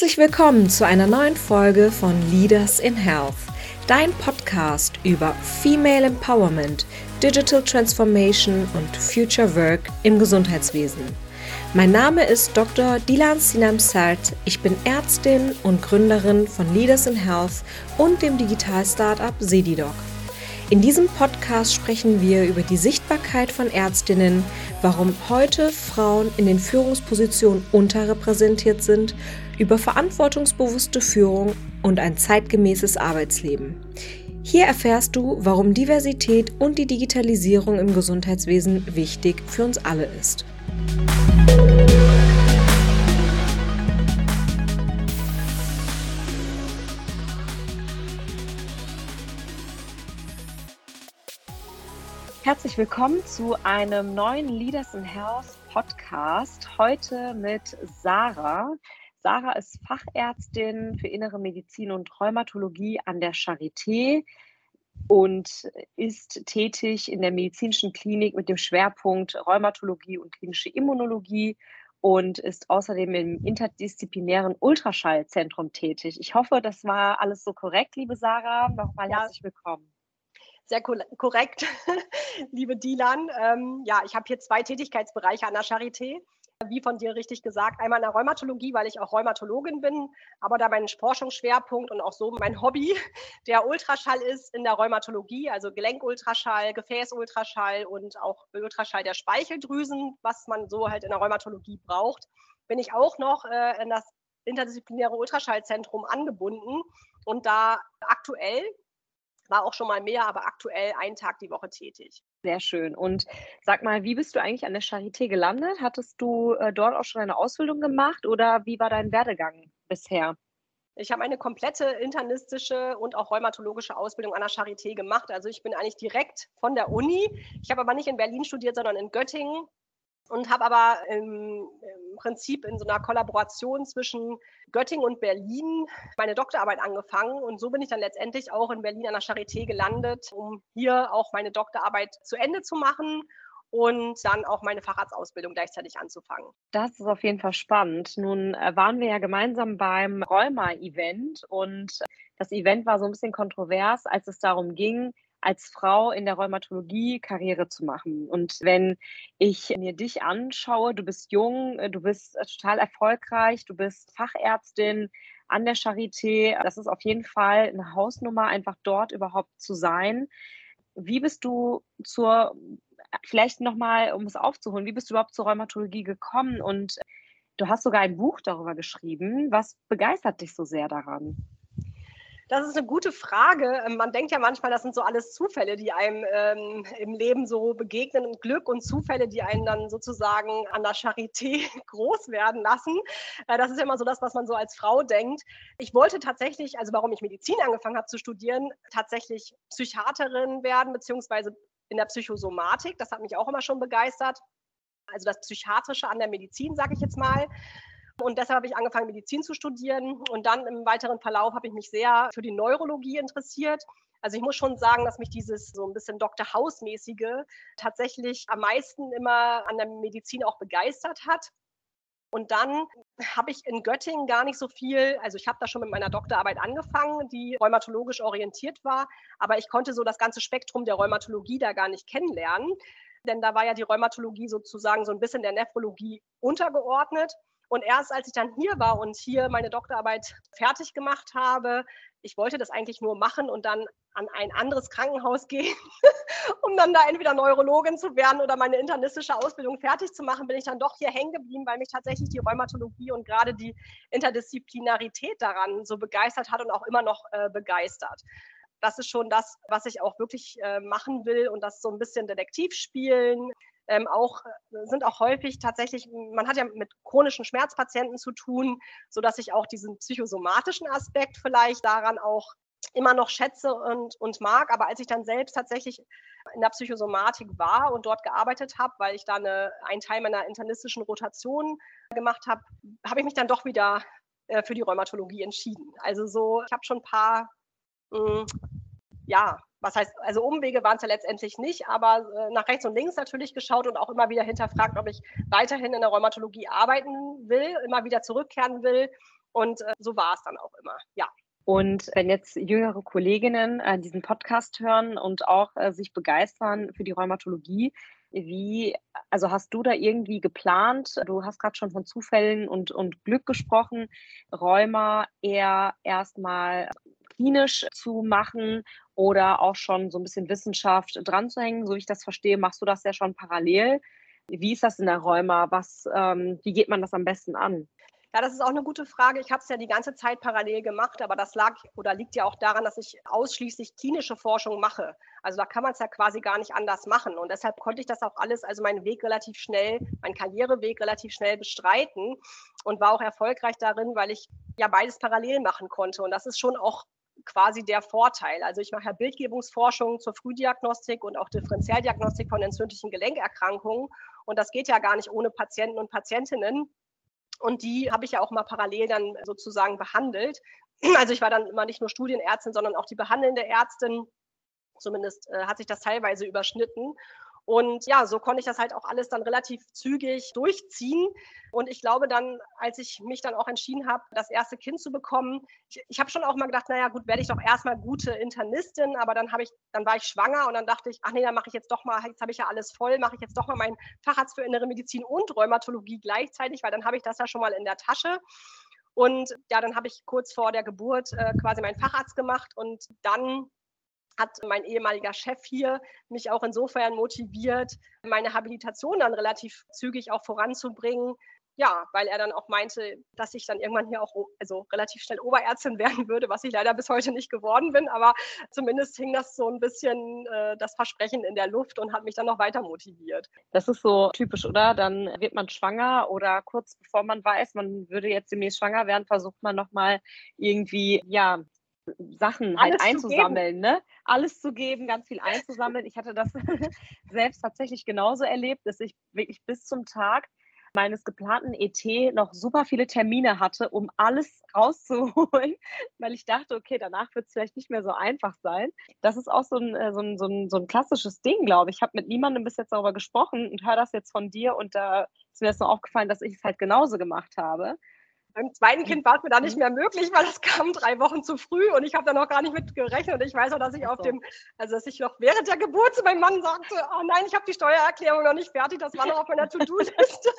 Herzlich willkommen zu einer neuen Folge von Leaders in Health, dein Podcast über Female Empowerment, Digital Transformation und Future Work im Gesundheitswesen. Mein Name ist Dr. Dilan Sinem Sert, ich bin Ärztin und Gründerin von Leaders in Health und dem Digital-Startup Sedidoc. In diesem Podcast sprechen wir über die Sichtbarkeit von Ärztinnen, warum heute Frauen in den Führungspositionen unterrepräsentiert sind, über verantwortungsbewusste Führung und ein zeitgemäßes Arbeitsleben. Hier erfährst du, warum Diversität und die Digitalisierung im Gesundheitswesen wichtig für uns alle ist. Herzlich willkommen zu einem neuen Leaders in Health Podcast. Heute mit Sarah. Sarah ist Fachärztin für Innere Medizin und Rheumatologie an der Charité und ist tätig in der medizinischen Klinik mit dem Schwerpunkt Rheumatologie und klinische Immunologie und ist außerdem im interdisziplinären Ultraschallzentrum tätig. Ich hoffe, das war alles so korrekt, liebe Sarah. Nochmal herzlich willkommen. Sehr korrekt, liebe Dilan. Ich habe hier 2 Tätigkeitsbereiche an der Charité. Wie von dir richtig gesagt, einmal in der Rheumatologie, weil ich auch Rheumatologin bin, aber da mein Forschungsschwerpunkt und auch so mein Hobby der Ultraschall ist in der Rheumatologie, also Gelenkultraschall, Gefäßultraschall und auch Ultraschall der Speicheldrüsen, was man so halt in der Rheumatologie braucht, bin ich auch noch in das interdisziplinäre Ultraschallzentrum angebunden und da aktuell, war auch schon mal mehr, aber aktuell einen Tag die Woche tätig. Sehr schön. Und sag mal, wie bist du eigentlich an der Charité gelandet? Hattest du dort auch schon eine Ausbildung gemacht oder wie war dein Werdegang bisher? Ich habe eine komplette internistische und auch rheumatologische Ausbildung an der Charité gemacht. Also ich bin eigentlich direkt von der Uni. Ich habe aber nicht in Berlin studiert, sondern in Göttingen. Und habe aber im Prinzip in so einer Kollaboration zwischen Göttingen und Berlin meine Doktorarbeit angefangen. Und so bin ich dann letztendlich auch in Berlin an der Charité gelandet, um hier auch meine Doktorarbeit zu Ende zu machen und dann auch meine Facharztausbildung gleichzeitig anzufangen. Das ist auf jeden Fall spannend. Nun waren wir ja gemeinsam beim Rheuma-Event und das Event war so ein bisschen kontrovers, als es darum ging, als Frau in der Rheumatologie Karriere zu machen. Und wenn ich mir dich anschaue, du bist jung, du bist total erfolgreich, du bist Fachärztin an der Charité. Das ist auf jeden Fall eine Hausnummer, einfach dort überhaupt zu sein. Wie bist du vielleicht nochmal, um es aufzuholen, wie bist du überhaupt zur Rheumatologie gekommen? Und du hast sogar ein Buch darüber geschrieben. Was begeistert dich so sehr daran? Das ist eine gute Frage. Man denkt ja manchmal, das sind so alles Zufälle, die einem im Leben so begegnen und Glück und Zufälle, die einen dann sozusagen an der Charité groß werden lassen. Das ist ja immer so das, was man so als Frau denkt. Ich wollte tatsächlich, also warum ich Medizin angefangen habe zu studieren, tatsächlich Psychiaterin werden, beziehungsweise in der Psychosomatik. Das hat mich auch immer schon begeistert. Also das Psychiatrische an der Medizin, sage ich jetzt mal. Und deshalb habe ich angefangen, Medizin zu studieren. Und dann im weiteren Verlauf habe ich mich sehr für die Neurologie interessiert. Also ich muss schon sagen, dass mich dieses so ein bisschen Dr. House-mäßige tatsächlich am meisten immer an der Medizin auch begeistert hat. Und dann habe ich in Göttingen gar nicht so viel, also ich habe da schon mit meiner Doktorarbeit angefangen, die rheumatologisch orientiert war, aber ich konnte so das ganze Spektrum der Rheumatologie da gar nicht kennenlernen. Denn da war ja die Rheumatologie sozusagen so ein bisschen der Nephrologie untergeordnet. Und erst als ich dann hier war und hier meine Doktorarbeit fertig gemacht habe, ich wollte das eigentlich nur machen und dann an ein anderes Krankenhaus gehen, um dann da entweder Neurologin zu werden oder meine internistische Ausbildung fertig zu machen, bin ich dann doch hier hängen geblieben, weil mich tatsächlich die Rheumatologie und gerade die Interdisziplinarität daran so begeistert hat und auch immer noch begeistert. Das ist schon das, was ich auch wirklich machen will und das so ein bisschen Detektiv spielen. Sind auch häufig tatsächlich, man hat ja mit chronischen Schmerzpatienten zu tun, sodass ich auch diesen psychosomatischen Aspekt vielleicht daran auch immer noch schätze und mag. Aber als ich dann selbst tatsächlich in der Psychosomatik war und dort gearbeitet habe, weil ich da einen Teil meiner internistischen Rotation gemacht habe, habe ich mich dann doch wieder für die Rheumatologie entschieden. Also so, ich habe schon ein paar was heißt, also Umwege waren es ja letztendlich nicht, aber nach rechts und links natürlich geschaut und auch immer wieder hinterfragt, ob ich weiterhin in der Rheumatologie arbeiten will, immer wieder zurückkehren will. Und so war es dann auch immer, ja. Und wenn jetzt jüngere Kolleginnen diesen Podcast hören und auch sich begeistern für die Rheumatologie, also hast du da irgendwie geplant, du hast gerade schon von Zufällen und Glück gesprochen, Rheuma eher erstmal klinisch zu machen oder auch schon so ein bisschen Wissenschaft dran zu hängen? So wie ich das verstehe, machst du das ja schon parallel. Wie ist das in der Rheuma? Wie geht man das am besten an? Ja, das ist auch eine gute Frage. Ich habe es ja die ganze Zeit parallel gemacht, aber das liegt ja auch daran, dass ich ausschließlich klinische Forschung mache. Also da kann man es ja quasi gar nicht anders machen. Und deshalb konnte ich das auch alles, also meinen Karriereweg relativ schnell bestreiten und war auch erfolgreich darin, weil ich ja beides parallel machen konnte. Und das ist schon auch quasi der Vorteil. Also ich mache ja Bildgebungsforschung zur Frühdiagnostik und auch Differentialdiagnostik von entzündlichen Gelenkerkrankungen. Und das geht ja gar nicht ohne Patienten und Patientinnen. Und die habe ich ja auch mal parallel dann sozusagen behandelt. Also ich war dann immer nicht nur Studienärztin, sondern auch die behandelnde Ärztin. Zumindest hat sich das teilweise überschnitten. Und ja, so konnte ich das halt auch alles dann relativ zügig durchziehen. Und ich glaube dann, als ich mich dann auch entschieden habe, das erste Kind zu bekommen, ich habe schon auch mal gedacht, naja gut, werde ich doch erstmal gute Internistin, aber dann war ich schwanger und dann dachte ich, ach nee, dann mache ich jetzt doch mal, jetzt habe ich ja alles voll, mache ich jetzt doch mal meinen Facharzt für Innere Medizin und Rheumatologie gleichzeitig, weil dann habe ich das ja schon mal in der Tasche. Und ja, dann habe ich kurz vor der Geburt quasi meinen Facharzt gemacht und dann hat mein ehemaliger Chef hier mich auch insofern motiviert, meine Habilitation dann relativ zügig auch voranzubringen. Ja, weil er dann auch meinte, dass ich dann irgendwann hier auch relativ schnell Oberärztin werden würde, was ich leider bis heute nicht geworden bin. Aber zumindest hing das so ein bisschen das Versprechen in der Luft und hat mich dann noch weiter motiviert. Das ist so typisch, oder? Dann wird man schwanger oder kurz bevor man weiß, man würde jetzt demnächst schwanger werden, versucht man nochmal irgendwie, ja, Sachen halt einzusammeln, ne? Alles zu geben, ganz viel einzusammeln. Ich hatte das selbst tatsächlich genauso erlebt, dass ich wirklich bis zum Tag meines geplanten ET noch super viele Termine hatte, um alles rauszuholen, weil ich dachte, okay, danach wird es vielleicht nicht mehr so einfach sein. Das ist auch so ein klassisches Ding, glaube ich. Ich habe mit niemandem bis jetzt darüber gesprochen und höre das jetzt von dir und da ist mir das so aufgefallen, dass ich es halt genauso gemacht habe. Beim zweiten Kind war es mir dann nicht mehr möglich, weil es kam 3 Wochen zu früh und ich habe da noch gar nicht mit gerechnet. Und ich weiß auch, dass ich dass ich noch während der Geburt zu meinem Mann sagte, oh nein, ich habe die Steuererklärung noch nicht fertig, das war noch auf meiner To-Do-Liste.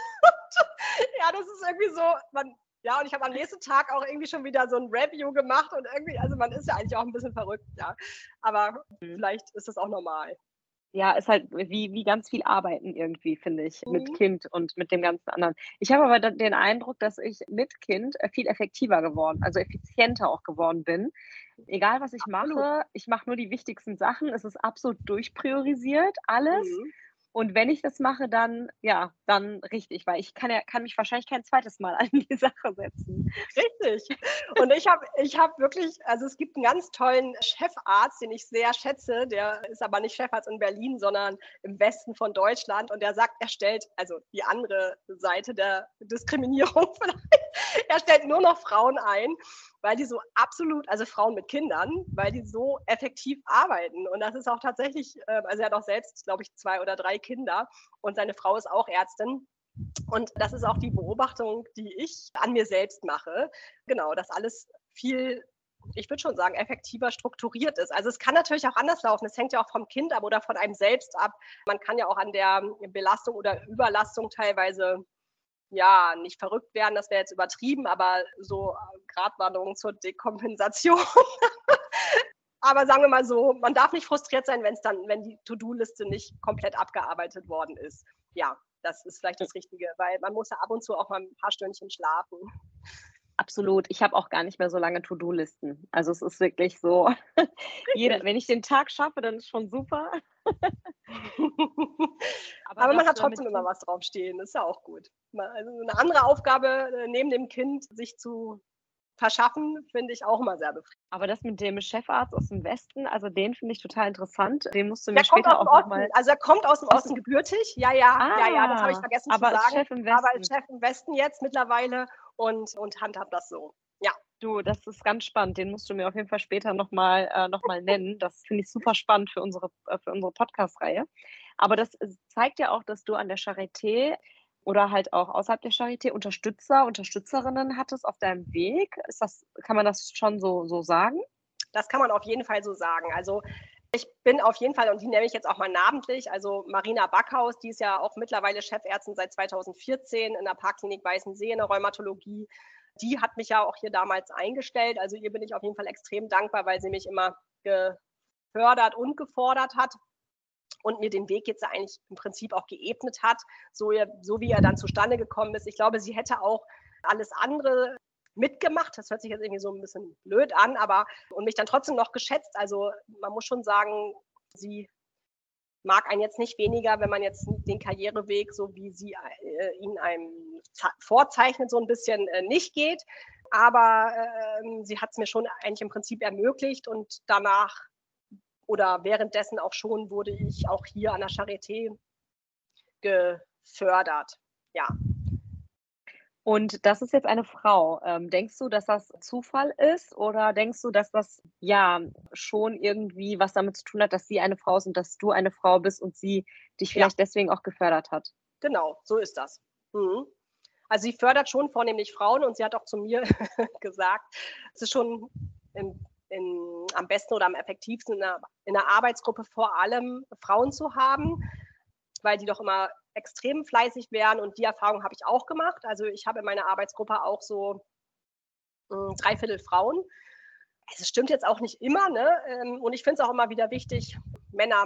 Ja, das ist irgendwie so, und ich habe am nächsten Tag auch irgendwie schon wieder so ein Review gemacht und irgendwie, also man ist ja eigentlich auch ein bisschen verrückt, ja. Aber vielleicht ist das auch normal. Ja, ist halt wie ganz viel Arbeiten irgendwie, finde ich, mit Kind und mit dem ganzen anderen. Ich habe aber den Eindruck, dass ich mit Kind viel effektiver also effizienter auch geworden bin. Egal, was ich mache, ich mache nur die wichtigsten Sachen. Es ist absolut durchpriorisiert, alles. Und wenn ich das mache, dann richtig, weil ich kann mich wahrscheinlich kein zweites Mal an die Sache setzen. Richtig. Und ich hab wirklich, also es gibt einen ganz tollen Chefarzt, den ich sehr schätze, der ist aber nicht Chefarzt in Berlin, sondern im Westen von Deutschland und der sagt, er stellt, also die andere Seite der Diskriminierung vielleicht, er stellt nur noch Frauen ein, weil die so absolut, also Frauen mit Kindern, weil die so effektiv arbeiten. Und das ist auch tatsächlich, also er hat auch selbst, glaube ich, 2 oder 3 Kinder und seine Frau ist auch Ärztin. Und das ist auch die Beobachtung, die ich an mir selbst mache. Genau, dass alles viel, ich würde schon sagen, effektiver strukturiert ist. Also es kann natürlich auch anders laufen. Es hängt ja auch vom Kind ab oder von einem selbst ab. Man kann ja auch an der Belastung oder Überlastung teilweise nicht verrückt werden, das wäre jetzt übertrieben, aber so Gratwanderung zur Dekompensation. Aber sagen wir mal so, man darf nicht frustriert sein, wenn die To-Do-Liste nicht komplett abgearbeitet worden ist. Ja, das ist vielleicht das Richtige, weil man muss ja ab und zu auch mal ein paar Stündchen schlafen. Absolut. Ich habe auch gar nicht mehr so lange To-Do-Listen. Also es ist wirklich so, wenn ich den Tag schaffe, dann ist schon super. Aber man hat trotzdem immer was draufstehen, das ist ja auch gut. Also eine andere Aufgabe neben dem Kind sich zu verschaffen, finde ich auch immer sehr befriedigend. Aber das mit dem Chefarzt aus dem Westen, also den finde ich total interessant. Den musst du mir später auch nochmal... Also er kommt aus dem Osten gebürtig, ja, das habe ich vergessen zu sagen. Aber als Chef im Westen. Aber als Chef im Westen jetzt mittlerweile und handhabt das so. Ja. Du, das ist ganz spannend. Den musst du mir auf jeden Fall später noch mal nennen. Das finde ich super spannend für unsere Podcast-Reihe. Aber das zeigt ja auch, dass du an der Charité oder halt auch außerhalb der Charité Unterstützer, Unterstützerinnen hattest auf deinem Weg? Kann man das schon so sagen? Das kann man auf jeden Fall so sagen. Also ich bin auf jeden Fall, und die nenne ich jetzt auch mal namentlich, also Marina Backhaus, die ist ja auch mittlerweile Chefärztin seit 2014 in der Parkklinik Weißensee in der Rheumatologie. Die hat mich ja auch hier damals eingestellt. Also ihr bin ich auf jeden Fall extrem dankbar, weil sie mich immer gefördert und gefordert hat und mir den Weg jetzt eigentlich im Prinzip auch geebnet hat, so wie er dann zustande gekommen ist. Ich glaube, sie hätte auch alles andere mitgemacht. Das hört sich jetzt irgendwie so ein bisschen blöd an, aber und mich dann trotzdem noch geschätzt. Also man muss schon sagen, sie mag einen jetzt nicht weniger, wenn man jetzt den Karriereweg, so wie sie ihn einem vorzeichnet, so ein bisschen nicht geht. Aber sie hat es mir schon eigentlich im Prinzip ermöglicht und danach oder währenddessen auch schon wurde ich auch hier an der Charité gefördert. Ja. Und das ist jetzt eine Frau. Denkst du, dass das Zufall ist oder denkst du, dass das ja schon irgendwie was damit zu tun hat, dass sie eine Frau ist und dass du eine Frau bist und sie dich vielleicht deswegen auch gefördert hat? Genau, so ist das. Mhm. Also sie fördert schon vornehmlich Frauen und sie hat auch zu mir gesagt, es ist schon am besten oder am effektivsten in einer Arbeitsgruppe vor allem Frauen zu haben, weil die doch immer extrem fleißig wären und die Erfahrung habe ich auch gemacht. Also ich habe in meiner Arbeitsgruppe auch so 3/4 Frauen. Es stimmt jetzt auch nicht immer, ne? Und ich finde es auch immer wieder wichtig, Männer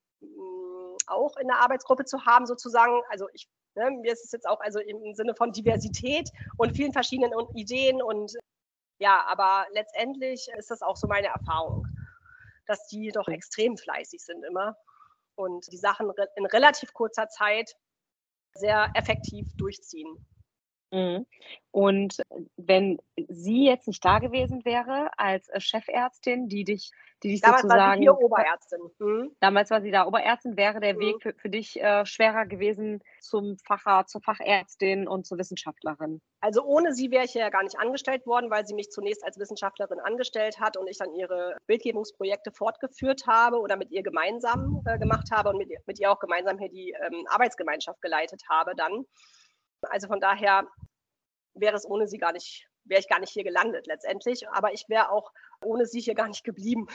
auch in der Arbeitsgruppe zu haben, sozusagen. Also mir ist es jetzt auch also im Sinne von Diversität und vielen verschiedenen Ideen und ja, aber letztendlich ist das auch so meine Erfahrung, dass die doch extrem fleißig sind immer und die Sachen in relativ kurzer Zeit sehr effektiv durchziehen. Mhm. Und wenn sie jetzt nicht da gewesen wäre als Chefärztin, die dich Damals sozusagen. war sie hier Oberärztin. Damals war sie da Oberärztin, wäre der Weg für dich schwerer gewesen zur Fachärztin und zur Wissenschaftlerin? Also ohne sie wäre ich ja gar nicht angestellt worden, weil sie mich zunächst als Wissenschaftlerin angestellt hat und ich dann ihre Bildgebungsprojekte fortgeführt habe oder mit ihr gemeinsam gemacht habe und mit ihr auch gemeinsam hier die Arbeitsgemeinschaft geleitet habe dann. Also von daher wäre ich gar nicht hier gelandet letztendlich, aber ich wäre auch ohne sie hier gar nicht geblieben.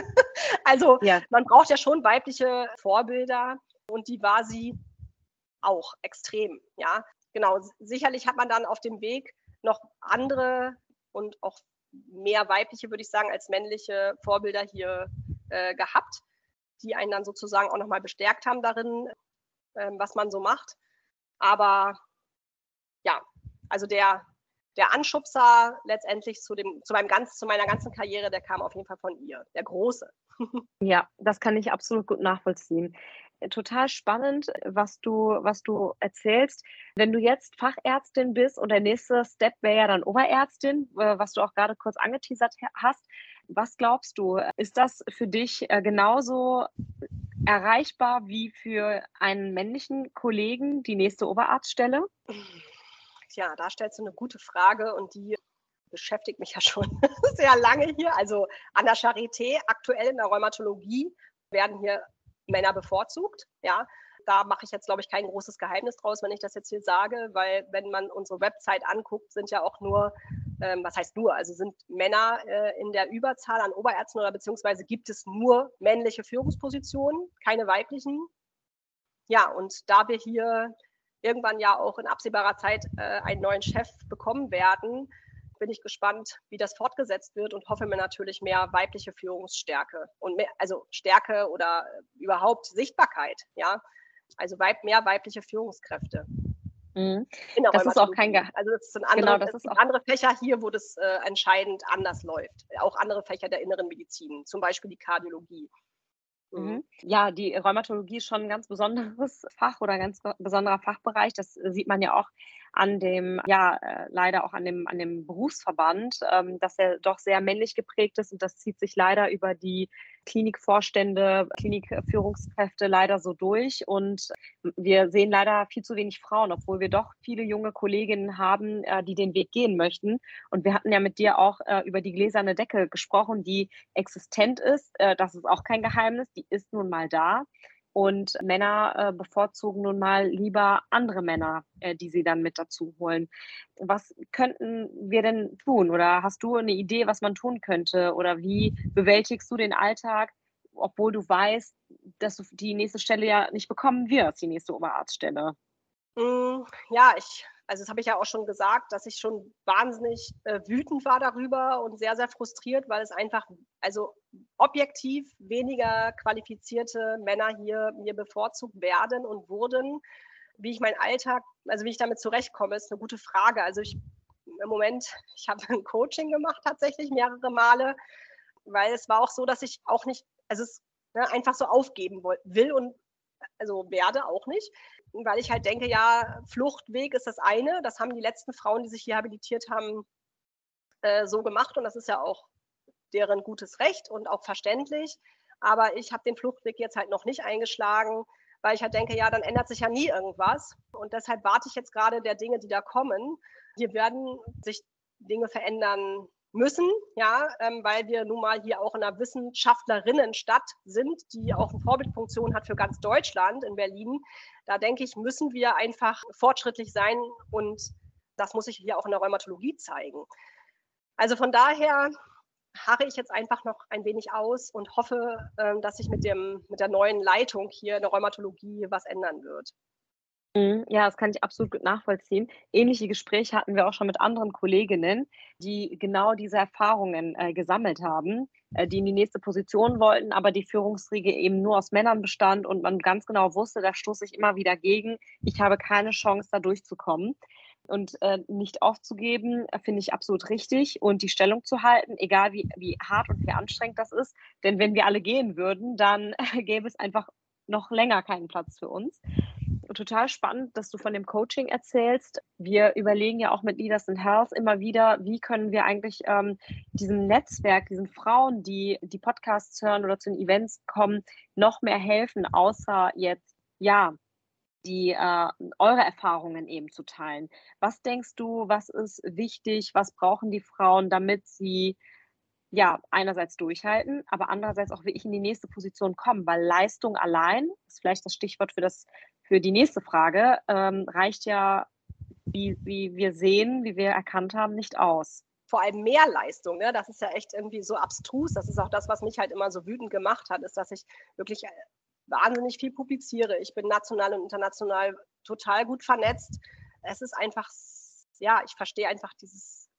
Also man braucht ja schon weibliche Vorbilder und die war sie auch extrem, ja. Genau, sicherlich hat man dann auf dem Weg noch andere und auch mehr weibliche, würde ich sagen, als männliche Vorbilder hier gehabt, die einen dann sozusagen auch nochmal bestärkt haben darin, was man so macht. Aber ja, also der Anschubser letztendlich zu meiner ganzen Karriere, der kam auf jeden Fall von ihr, der große. Ja, das kann ich absolut gut nachvollziehen. Total spannend, was du erzählst. Wenn du jetzt Fachärztin bist und der nächste Step wäre ja dann Oberärztin, was du auch gerade kurz angeteasert hast. Was glaubst du, ist das für dich genauso erreichbar wie für einen männlichen Kollegen die nächste Oberarztstelle? Ja, da stellst du eine gute Frage und die beschäftigt mich ja schon sehr lange hier. Also an der Charité, aktuell in der Rheumatologie, werden hier Männer bevorzugt. Ja, da mache ich jetzt, glaube ich, kein großes Geheimnis draus, wenn ich das jetzt hier sage, weil wenn man unsere Website anguckt, sind ja auch nur, was heißt nur, also sind Männer in der Überzahl an Oberärzten oder beziehungsweise gibt es nur männliche Führungspositionen, keine weiblichen. Ja, und da wir hier irgendwann ja auch in absehbarer Zeit einen neuen Chef bekommen werden, bin ich gespannt, wie das fortgesetzt wird und hoffe mir natürlich mehr weibliche Führungsstärke und mehr, also Stärke oder überhaupt Sichtbarkeit, ja. Also mehr weibliche Führungskräfte. Mhm. Das ist auch kein Geheimnis. Also es sind andere Fächer hier, wo das entscheidend anders läuft. Auch andere Fächer der inneren Medizin, zum Beispiel die Kardiologie. Mhm. Ja, die Rheumatologie ist schon ein ganz besonderes Fach oder ein ganz besonderer Fachbereich. Das sieht man ja auch an dem leider auch an dem Berufsverband, dass er doch sehr männlich geprägt ist und das zieht sich leider über die Klinikvorstände, Klinikführungskräfte leider so durch und wir sehen leider viel zu wenig Frauen, obwohl wir doch viele junge Kolleginnen haben, die den Weg gehen möchten. Und wir hatten ja mit dir auch über die gläserne Decke gesprochen, die existent ist. Das ist auch kein Geheimnis, die ist nun mal da. und Männer bevorzugen nun mal lieber andere Männer, die sie dann mit dazu holen. Was könnten wir denn tun? Oder hast du eine Idee, was man tun könnte? Oder wie bewältigst du den Alltag, obwohl du weißt, dass du die nächste Stelle ja nicht bekommen wirst, die nächste Oberarztstelle? Ja, also das habe ich ja auch schon gesagt, dass ich schon wahnsinnig wütend war darüber und sehr, sehr frustriert, weil es einfach, also objektiv weniger qualifizierte Männer hier mir bevorzugt werden und wurden. Wie ich meinen Alltag, also wie ich damit zurechtkomme, ist eine gute Frage. Also im Moment, ich habe ein Coaching gemacht tatsächlich mehrere Male, weil es war auch so, dass ich auch nicht, also es einfach so aufgeben will und also werde auch nicht, weil ich halt denke, ja, Fluchtweg ist das eine. Das haben die letzten Frauen, die sich hier habilitiert haben, so gemacht und das ist ja auch deren gutes Recht und auch verständlich. Aber ich habe den Fluchtweg jetzt halt noch nicht eingeschlagen, weil ich halt denke, ja, dann ändert sich ja nie irgendwas. Und deshalb warte ich jetzt gerade der Dinge, die da kommen. Hier werden sich Dinge verändern müssen, ja, weil wir nun mal hier auch in einer Wissenschaftlerinnenstadt sind, die auch eine Vorbildfunktion hat für ganz Deutschland in Berlin. Da denke ich, müssen wir einfach fortschrittlich sein und das muss sich hier auch in der Rheumatologie zeigen. Also von daher harre ich jetzt einfach noch ein wenig aus und hoffe, dass sich mit der neuen Leitung hier in der Rheumatologie was ändern wird. Ja, das kann ich absolut gut nachvollziehen. Ähnliche Gespräche hatten wir auch schon mit anderen Kolleginnen, die genau diese Erfahrungen, gesammelt haben, die in die nächste Position wollten, aber die Führungsriege eben nur aus Männern bestand und man ganz genau wusste, da stoße ich immer wieder gegen. Ich habe keine Chance, da durchzukommen. Und, nicht aufzugeben, finde ich absolut richtig und die Stellung zu halten, egal wie hart und wie anstrengend das ist. Denn wenn wir alle gehen würden, dann gäbe es einfach noch länger keinen Platz für uns. Total spannend, dass du von dem Coaching erzählst. Wir überlegen ja auch mit Leaders in Health immer wieder, wie können wir eigentlich diesem Netzwerk, diesen Frauen, die die Podcasts hören oder zu den Events kommen, noch mehr helfen, außer jetzt, ja, die eure Erfahrungen eben zu teilen. Was denkst du, was ist wichtig, was brauchen die Frauen, damit sie ja, einerseits durchhalten, aber andererseits auch wirklich in die nächste Position kommen, weil Leistung allein, ist vielleicht das Stichwort für die nächste Frage, reicht ja, wie wir sehen, wie wir erkannt haben, nicht aus. Vor allem mehr Leistung, ne? Das ist ja echt irgendwie so abstrus. Das ist auch das, was mich halt immer so wütend gemacht hat, ist, dass ich wirklich wahnsinnig viel publiziere. Ich bin national und international total gut vernetzt. Es ist einfach, ja, ich verstehe einfach dieses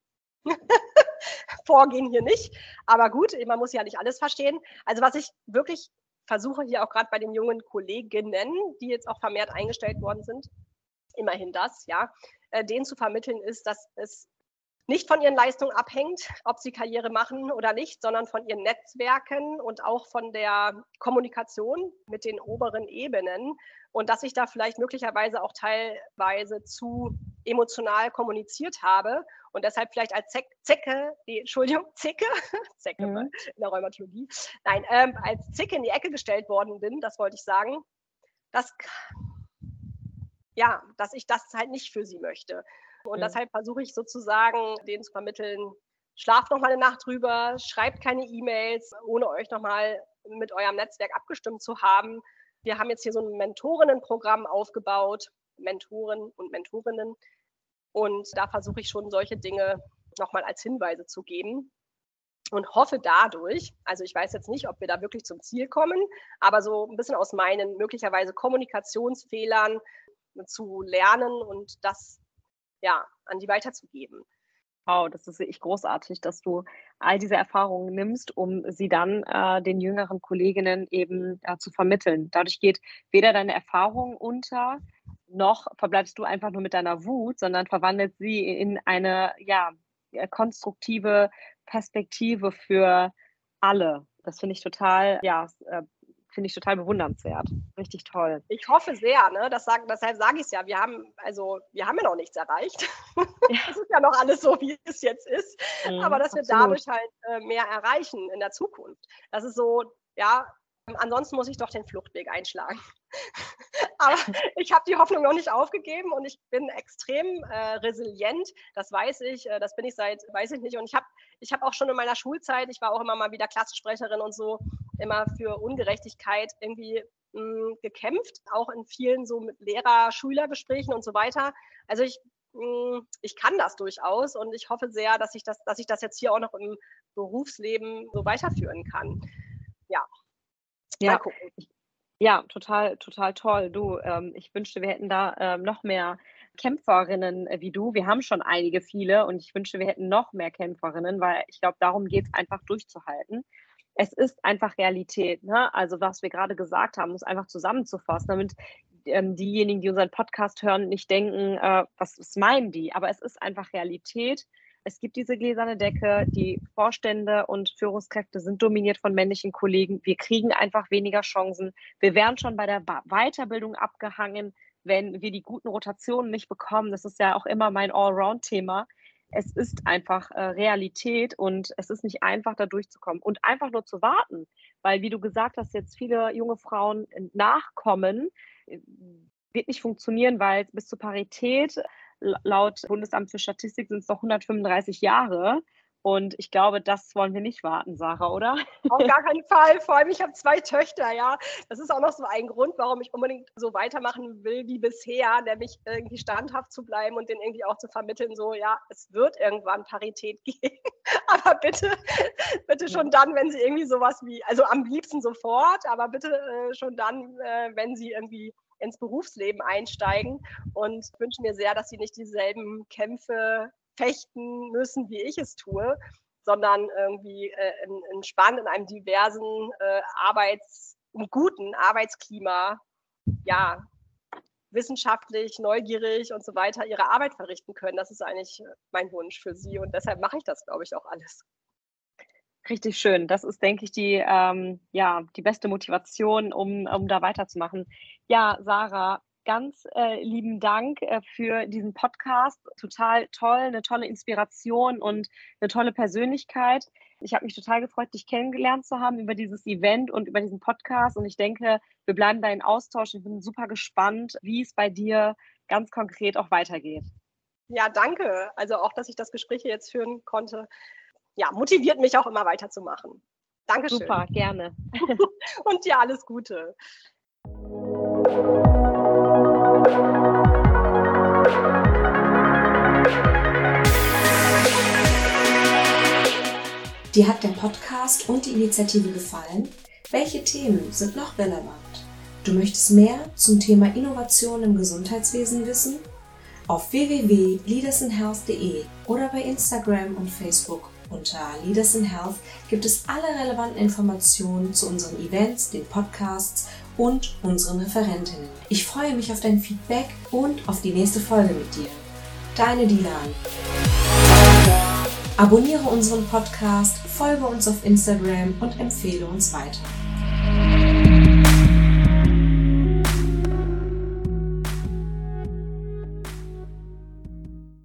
Vorgehen hier nicht. Aber gut, man muss ja nicht alles verstehen. Also was ich wirklich versuche hier auch gerade bei den jungen Kolleginnen, die jetzt auch vermehrt eingestellt worden sind, immerhin das, ja, denen zu vermitteln ist, dass es nicht von ihren Leistungen abhängt, ob sie Karriere machen oder nicht, sondern von ihren Netzwerken und auch von der Kommunikation mit den oberen Ebenen und dass ich da vielleicht möglicherweise auch teilweise zu emotional kommuniziert habe und deshalb vielleicht als Zecke in der Rheumatologie, nein, als Zicke in die Ecke gestellt worden bin, das wollte ich sagen, dass ich das halt nicht für sie möchte. Und deshalb versuche ich sozusagen, denen zu vermitteln, schlaft noch mal eine Nacht drüber, schreibt keine E-Mails, ohne euch noch mal mit eurem Netzwerk abgestimmt zu haben. Wir haben jetzt hier so ein Mentorinnenprogramm aufgebaut, Mentoren und Mentorinnen. Und da versuche ich schon solche Dinge noch mal als Hinweise zu geben und hoffe dadurch, also ich weiß jetzt nicht, ob wir da wirklich zum Ziel kommen, aber so ein bisschen aus meinen möglicherweise Kommunikationsfehlern zu lernen und das an die weiterzugeben. Wow, das ist wirklich großartig, dass du all diese Erfahrungen nimmst, um sie dann den jüngeren Kolleginnen eben zu vermitteln. Dadurch geht weder deine Erfahrung unter, noch verbleibst du einfach nur mit deiner Wut, sondern verwandelt sie in eine konstruktive Perspektive für alle. Das finde ich total, finde ich total bewundernswert. Richtig toll. Ich hoffe sehr, ne? Deshalb sage ich es ja. Wir haben ja noch nichts erreicht. Es ist ja noch alles so, wie es jetzt ist. Aber dass wir dadurch halt mehr erreichen in der Zukunft. Das ist so, ja, ansonsten muss ich doch den Fluchtweg einschlagen. Aber ich habe die Hoffnung noch nicht aufgegeben und ich bin extrem resilient. Das weiß ich. Das bin ich seit, weiß ich nicht. Und ich habe auch schon in meiner Schulzeit, ich war auch immer mal wieder Klassensprecherin und so. immer für Ungerechtigkeit irgendwie gekämpft, auch in vielen so mit Lehrer-Schüler-Gesprächen und so weiter. Also ich kann das durchaus und ich hoffe sehr, dass ich das jetzt hier auch noch im Berufsleben so weiterführen kann. Ja. Mal gucken. Ja, total, total toll. Du, ich wünschte, wir hätten da noch mehr Kämpferinnen wie du. Wir haben schon viele und ich wünschte, wir hätten noch mehr Kämpferinnen, weil ich glaube, darum geht es einfach durchzuhalten. Es ist einfach Realität, ne? Also was wir gerade gesagt haben, um es einfach zusammenzufassen, damit diejenigen, die unseren Podcast hören, nicht denken, was meinen die? Aber es ist einfach Realität. Es gibt diese gläserne Decke, die Vorstände und Führungskräfte sind dominiert von männlichen Kollegen. Wir kriegen einfach weniger Chancen. Wir werden schon bei der Weiterbildung abgehangen, wenn wir die guten Rotationen nicht bekommen. Das ist ja auch immer mein Allround-Thema. Es ist einfach Realität und es ist nicht einfach, da durchzukommen und einfach nur zu warten, weil, wie du gesagt hast, jetzt viele junge Frauen nachkommen, wird nicht funktionieren, weil bis zur Parität laut Bundesamt für Statistik sind es noch 135 Jahre. Und ich glaube, das wollen wir nicht warten, Sarah, oder? Auf gar keinen Fall. Vor allem, ich habe 2 Töchter, ja. Das ist auch noch so ein Grund, warum ich unbedingt so weitermachen will wie bisher, nämlich irgendwie standhaft zu bleiben und denen irgendwie auch zu vermitteln, so, ja, es wird irgendwann Parität geben. Aber bitte schon dann, wenn sie irgendwie sowas wie, also am liebsten sofort, aber bitte schon dann, wenn sie irgendwie ins Berufsleben einsteigen, und wünsche mir sehr, dass sie nicht dieselben Kämpfe fechten müssen, wie ich es tue, sondern irgendwie entspannt in einem diversen guten Arbeitsklima, ja, wissenschaftlich, neugierig und so weiter ihre Arbeit verrichten können. Das ist eigentlich mein Wunsch für sie und deshalb mache ich das, glaube ich, auch alles. Richtig schön. Das ist, denke ich, die beste Motivation, um da weiterzumachen. Ja, Sarah, ganz lieben Dank für diesen Podcast. Total toll, eine tolle Inspiration und eine tolle Persönlichkeit. Ich habe mich total gefreut, dich kennengelernt zu haben über dieses Event und über diesen Podcast. Und ich denke, wir bleiben da in Austausch. Ich bin super gespannt, wie es bei dir ganz konkret auch weitergeht. Ja, danke. Also auch, dass ich das Gespräch hier jetzt führen konnte. Ja, motiviert mich auch immer weiterzumachen. Dankeschön. Super, gerne. Und dir alles Gute. Dir hat der Podcast und die Initiative gefallen? Welche Themen sind noch relevant? Du möchtest mehr zum Thema Innovation im Gesundheitswesen wissen? Auf www.leadersinhealth.de oder bei Instagram und Facebook unter Leaders in Health gibt es alle relevanten Informationen zu unseren Events, den Podcasts und unseren Referentinnen. Ich freue mich auf dein Feedback und auf die nächste Folge mit dir. Deine Dilan. Abonniere unseren Podcast, folge uns auf Instagram und empfehle uns weiter.